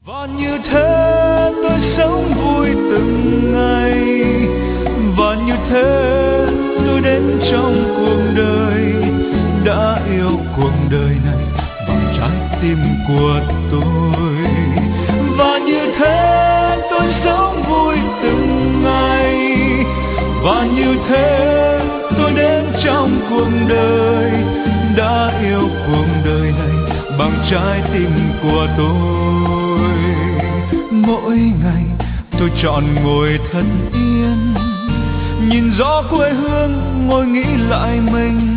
Và như thế tôi sống vui từng ngày, và như thế tôi đến trong cuộc đời, đã yêu cuộc đời này bằng trái tim của tôi. Và như thế tôi sống vui từng ngày, và như thế tôi đến trong cuộc đời, đã yêu cuộc đời này bằng trái tim của tôi. Mỗi ngày tôi chọn ngồi thật yên, nhìn gió quê hương ngồi nghĩ lại mình,